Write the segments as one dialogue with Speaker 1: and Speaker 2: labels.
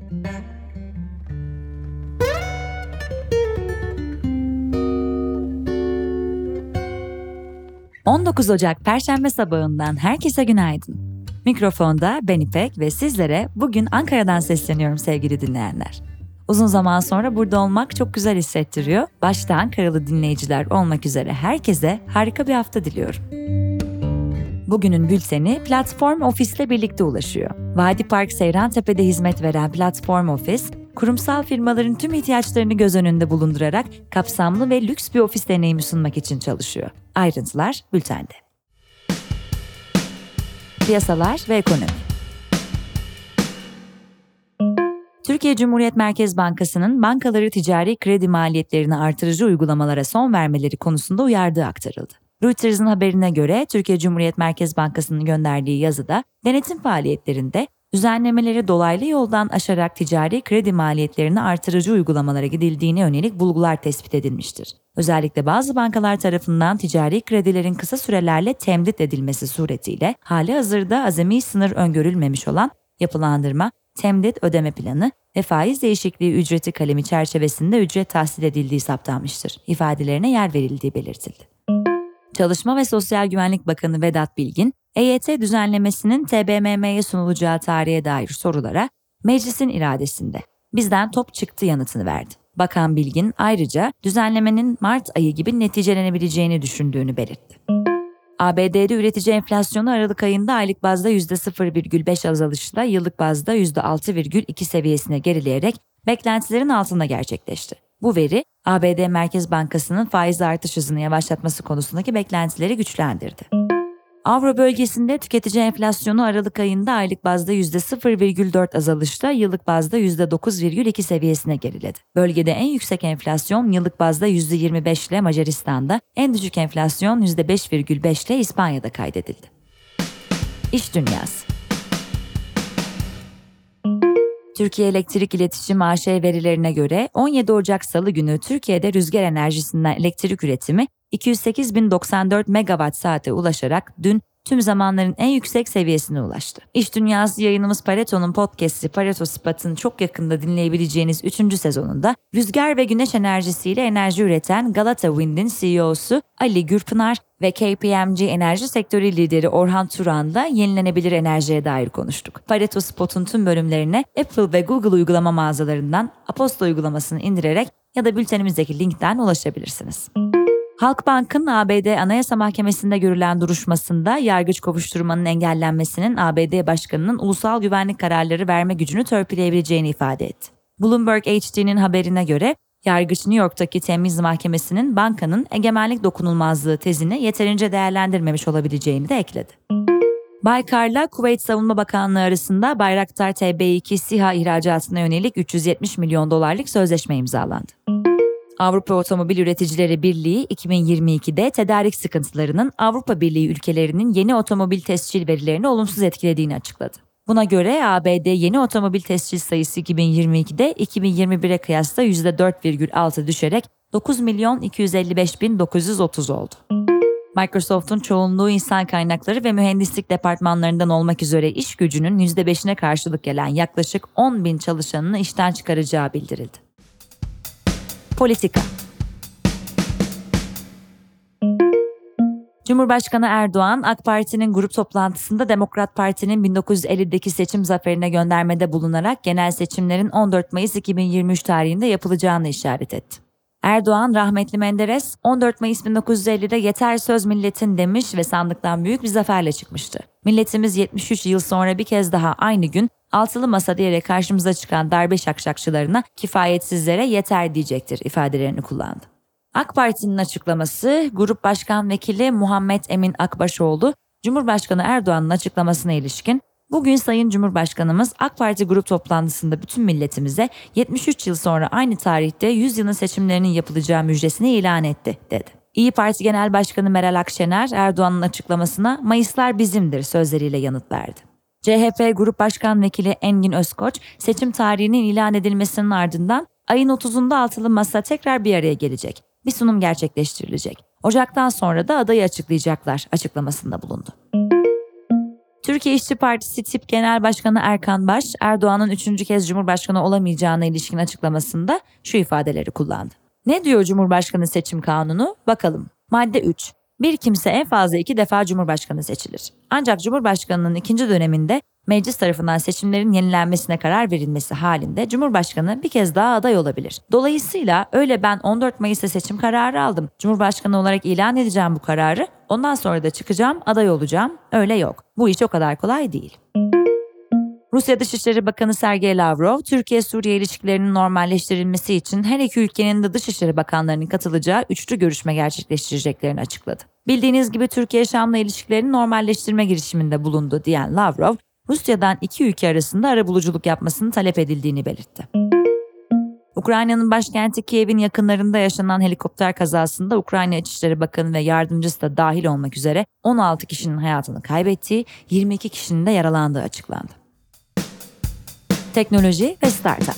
Speaker 1: ...19 Ocak Perşembe sabahından herkese günaydın. Mikrofonda ben İpek ve sizlere bugün Ankara'dan sesleniyorum sevgili dinleyenler. Uzun zaman sonra burada olmak çok güzel hissettiriyor. Başta Ankaralı dinleyiciler olmak üzere herkese harika bir hafta diliyorum. Bugünün bülteni Platform Ofis'le birlikte ulaşıyor. Vadi Park Seyrantepe'de hizmet veren Platform Ofis, kurumsal firmaların tüm ihtiyaçlarını göz önünde bulundurarak kapsamlı ve lüks bir ofis deneyimi sunmak için çalışıyor. Ayrıntılar bültende. Piyasalar ve ekonomi. Türkiye Cumhuriyet Merkez Bankası'nın bankaları ticari kredi maliyetlerini artırıcı uygulamalara son vermeleri konusunda uyardığı aktarıldı. Reuters'ın haberine göre Türkiye Cumhuriyet Merkez Bankası'nın gönderdiği yazıda denetim faaliyetlerinde düzenlemeleri dolaylı yoldan aşarak ticari kredi maliyetlerini artırıcı uygulamalara gidildiğine yönelik bulgular tespit edilmiştir. Özellikle bazı bankalar tarafından ticari kredilerin kısa sürelerle temdit edilmesi suretiyle halihazırda azami sınır öngörülmemiş olan yapılandırma, temdit ödeme planı ve faiz değişikliği ücreti kalemi çerçevesinde ücret tahsil edildiği saptanmıştır. İfadelerine yer verildiği belirtildi. Çalışma ve Sosyal Güvenlik Bakanı Vedat Bilgin, EYT düzenlemesinin TBMM'ye sunulacağı tarihe dair sorulara meclisin iradesinde bizden top çıktı yanıtını verdi. Bakan Bilgin ayrıca düzenlemenin Mart ayı gibi neticelenebileceğini düşündüğünü belirtti. ABD'de üretici enflasyonu Aralık ayında aylık bazda %0,5 azalışla yıllık bazda %6,2 seviyesine gerileyerek beklentilerin altında gerçekleşti. Bu veri, ABD Merkez Bankası'nın faiz artış hızını yavaşlatması konusundaki beklentileri güçlendirdi. Avro bölgesinde tüketici enflasyonu Aralık ayında aylık bazda %0,4 azalışla yıllık bazda %9,2 seviyesine geriledi. Bölgede en yüksek enflasyon yıllık bazda %25 ile Macaristan'da, en düşük enflasyon %5,5 ile İspanya'da kaydedildi. İş dünyası. Türkiye Elektrik İletişim AŞ verilerine göre 17 Ocak Salı günü Türkiye'de rüzgar enerjisinden elektrik üretimi 208.094 megawatt saate ulaşarak dün tüm zamanların en yüksek seviyesine ulaştı. İş Dünyası yayınımız Pareto'nun podcast'i Pareto Spot'ın çok yakında dinleyebileceğiniz 3. sezonunda rüzgar ve güneş enerjisiyle enerji üreten Galata Wind'in CEO'su Ali Gürpınar ve KPMG enerji sektörü lideri Orhan Turan'la yenilenebilir enerjiye dair konuştuk. Pareto Spot'un tüm bölümlerine Apple ve Google uygulama mağazalarından Aposto uygulamasını indirerek ya da bültenimizdeki linkten ulaşabilirsiniz. Halkbank'ın ABD Anayasa Mahkemesi'nde görülen duruşmasında yargıç kovuşturmanın engellenmesinin ABD Başkanı'nın ulusal güvenlik kararları verme gücünü törpüleyebileceğini ifade etti. Bloomberg HD'nin haberine göre yargıç New York'taki Temiz Mahkemesi'nin bankanın egemenlik dokunulmazlığı tezini yeterince değerlendirmemiş olabileceğini de ekledi. Baykar'la Kuveyt Savunma Bakanlığı arasında Bayraktar TB2 SİHA ihracatına yönelik $370 milyon sözleşme imzalandı. Avrupa Otomobil Üreticileri Birliği 2022'de tedarik sıkıntılarının Avrupa Birliği ülkelerinin yeni otomobil tescil verilerini olumsuz etkilediğini açıkladı. Buna göre ABD yeni otomobil tescil sayısı 2022'de 2021'e kıyasla %4,6 düşerek 9.255.930 oldu. Microsoft'un çoğunluğu insan kaynakları ve mühendislik departmanlarından olmak üzere iş gücünün %5'ine karşılık gelen yaklaşık 10.000 çalışanını işten çıkaracağı bildirildi. Politika. Cumhurbaşkanı Erdoğan, AK Parti'nin grup toplantısında Demokrat Parti'nin 1950'deki seçim zaferine göndermede bulunarak genel seçimlerin 14 Mayıs 2023 tarihinde yapılacağını işaret etti. Erdoğan, rahmetli Menderes, 14 Mayıs 1950'de yeter söz milletin demiş ve sandıktan büyük bir zaferle çıkmıştı. Milletimiz 73 yıl sonra bir kez daha aynı gün altılı masa diyerek karşımıza çıkan darbe şakşakçılarına, kifayetsizlere yeter diyecektir ifadelerini kullandı. AK Parti'nin açıklaması, Grup Başkan Vekili Muhammed Emin Akbaşoğlu, Cumhurbaşkanı Erdoğan'ın açıklamasına ilişkin, bugün Sayın Cumhurbaşkanımız AK Parti grup toplantısında bütün milletimize 73 yıl sonra aynı tarihte 100 yılın seçimlerinin yapılacağı müjdesini ilan etti, dedi. İYİ Parti Genel Başkanı Meral Akşener, Erdoğan'ın açıklamasına "Mayıslar bizimdir" sözleriyle yanıt verdi. CHP Grup Başkan Vekili Engin Özkoç, seçim tarihinin ilan edilmesinin ardından ayın 30'unda altılı masa tekrar bir araya gelecek. Bir sunum gerçekleştirilecek. Ocaktan sonra da adayı açıklayacaklar açıklamasında bulundu. Türkiye İşçi Partisi Tip Genel Başkanı Erkan Baş, Erdoğan'ın 3. kez Cumhurbaşkanı olamayacağına ilişkin açıklamasında şu ifadeleri kullandı. Ne diyor Cumhurbaşkanı Seçim Kanunu? Bakalım. Madde 3. Bir kimse en fazla 2 defa Cumhurbaşkanı seçilir. Ancak Cumhurbaşkanı'nın 2. döneminde meclis tarafından seçimlerin yenilenmesine karar verilmesi halinde Cumhurbaşkanı bir kez daha aday olabilir. Dolayısıyla öyle ben 14 Mayıs'ta seçim kararı aldım, Cumhurbaşkanı olarak ilan edeceğim bu kararı, ondan sonra da çıkacağım, aday olacağım, öyle yok. Bu iş o kadar kolay değil. Rusya Dışişleri Bakanı Sergey Lavrov, Türkiye-Suriye ilişkilerinin normalleştirilmesi için her iki ülkenin de Dışişleri Bakanlarının katılacağı üçlü görüşme gerçekleştireceklerini açıkladı. Bildiğiniz gibi Türkiye Şam'la ilişkilerini normalleştirme girişiminde bulundu diyen Lavrov, Rusya'dan iki ülke arasında arabuluculuk yapmasını talep edildiğini belirtti. Ukrayna'nın başkenti Kiev'in yakınlarında yaşanan helikopter kazasında Ukrayna İçişleri Bakanı ve yardımcısı da dahil olmak üzere 16 kişinin hayatını kaybettiği, 22 kişinin de yaralandığı açıklandı. Teknoloji ve startup.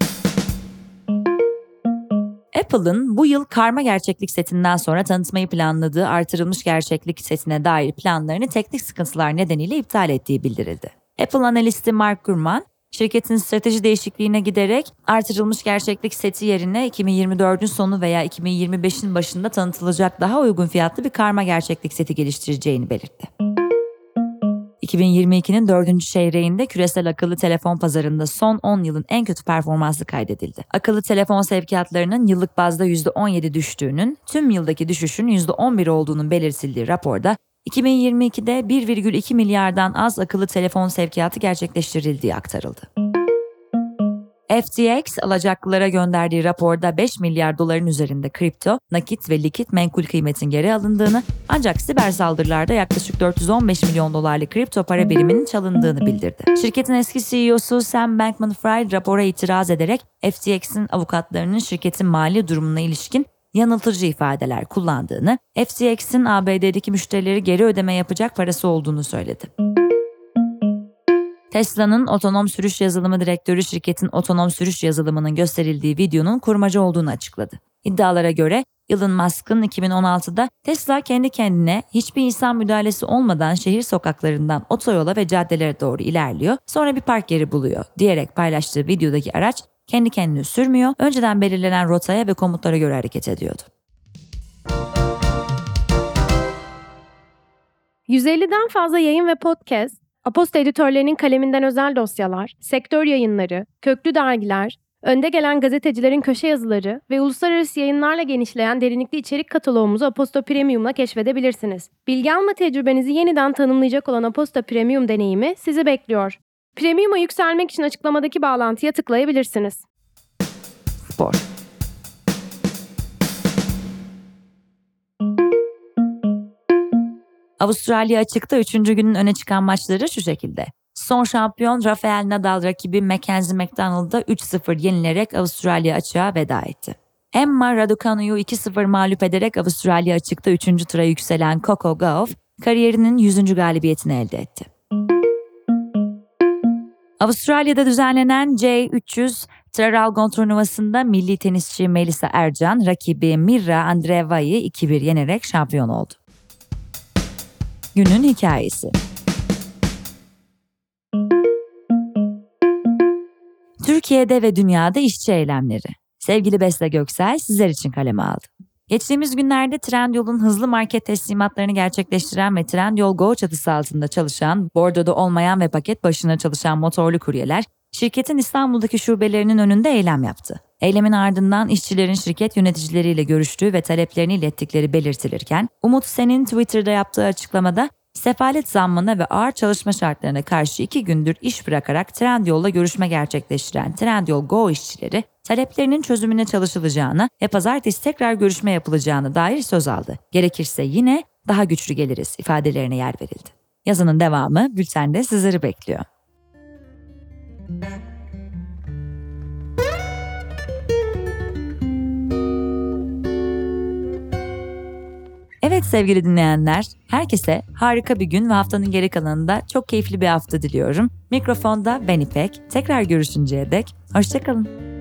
Speaker 1: Apple'ın bu yıl karma gerçeklik setinden sonra tanıtmayı planladığı artırılmış gerçeklik setine dair planlarını teknik sıkıntılar nedeniyle iptal ettiği bildirildi. Apple analisti Mark Gurman, şirketin strateji değişikliğine giderek artırılmış gerçeklik seti yerine 2024'ün sonu veya 2025'in başında tanıtılacak daha uygun fiyatlı bir karma gerçeklik seti geliştireceğini belirtti. 2022'nin 4. çeyreğinde küresel akıllı telefon pazarında son 10 yılın en kötü performansı kaydedildi. Akıllı telefon sevkiyatlarının yıllık bazda %17 düştüğünün, tüm yıldaki düşüşün %11 olduğunun belirtildiği raporda, 2022'de 1,2 milyardan az akıllı telefon sevkiyatı gerçekleştirildiği aktarıldı. FTX, alacaklılara gönderdiği raporda 5 milyar doların üzerinde kripto, nakit ve likit menkul kıymetin geri alındığını, ancak siber saldırılarda yaklaşık 415 milyon dolarlık kripto para biriminin çalındığını bildirdi. Şirketin eski CEO'su Sam Bankman-Fried rapora itiraz ederek FTX'in avukatlarının şirketin mali durumuna ilişkin yanıltıcı ifadeler kullandığını, FTX'in ABD'deki müşterileri geri ödeme yapacak parası olduğunu söyledi. Tesla'nın otonom sürüş yazılımı direktörü şirketin otonom sürüş yazılımının gösterildiği videonun kurmaca olduğunu açıkladı. İddialara göre Elon Musk'ın 2016'da Tesla kendi kendine hiçbir insan müdahalesi olmadan şehir sokaklarından otoyola ve caddelere doğru ilerliyor, sonra bir park yeri buluyor diyerek paylaştığı videodaki araç kendi kendini sürmüyor, önceden belirlenen rotaya ve komutlara göre hareket ediyordu.
Speaker 2: 150'den fazla yayın ve podcast, Aposto editörlerinin kaleminden özel dosyalar, sektör yayınları, köklü dergiler, önde gelen gazetecilerin köşe yazıları ve uluslararası yayınlarla genişleyen derinlikli içerik kataloğumuzu Aposto Premium'la keşfedebilirsiniz. Bilgi alma tecrübenizi yeniden tanımlayacak olan Aposto Premium deneyimi sizi bekliyor. Premium'a yükselmek için açıklamadaki bağlantıya tıklayabilirsiniz.
Speaker 1: Spor. Avustralya Açık'ta 3. günün öne çıkan maçları şu şekilde. Son şampiyon Rafael Nadal rakibi Mackenzie McDonald'da 3-0 yenilerek Avustralya Açık'a veda etti. Emma Raducanu'yu 2-0 mağlup ederek Avustralya Açık'ta 3. tura yükselen Coco Gauff, kariyerinin 100. galibiyetini elde etti. Avustralya'da düzenlenen J300 Traralgon turnuvasında milli tenisçi Melisa Ercan rakibi Mirra Andreeva'yı 2-1 yenerek şampiyon oldu. Günün hikayesi. Türkiye'de ve dünyada işçi eylemleri. Sevgili Besle Göksel sizler için kaleme aldı. Geçtiğimiz günlerde Trendyol'un hızlı market teslimatlarını gerçekleştiren ve Trendyol Go çatısı altında çalışan, bordoda olmayan ve paket başına çalışan motorlu kuryeler, şirketin İstanbul'daki şubelerinin önünde eylem yaptı. Eylemin ardından işçilerin şirket yöneticileriyle görüştüğü ve taleplerini ilettikleri belirtilirken, Umut Sen'in Twitter'da yaptığı açıklamada, sefalet zammına ve ağır çalışma şartlarına karşı 2 gündür iş bırakarak Trendyol'la görüşme gerçekleştiren Trendyol Go işçileri, taleplerinin çözümüne çalışılacağına ve pazartesi tekrar görüşme yapılacağına dair söz aldı. Gerekirse yine daha güçlü geliriz ifadelerine yer verildi. Yazının devamı bültende sizleri bekliyor. Evet sevgili dinleyenler, herkese harika bir gün ve haftanın geri kalanında çok keyifli bir hafta diliyorum. Mikrofonda ben İpek, tekrar görüşünceye dek hoşça kalın.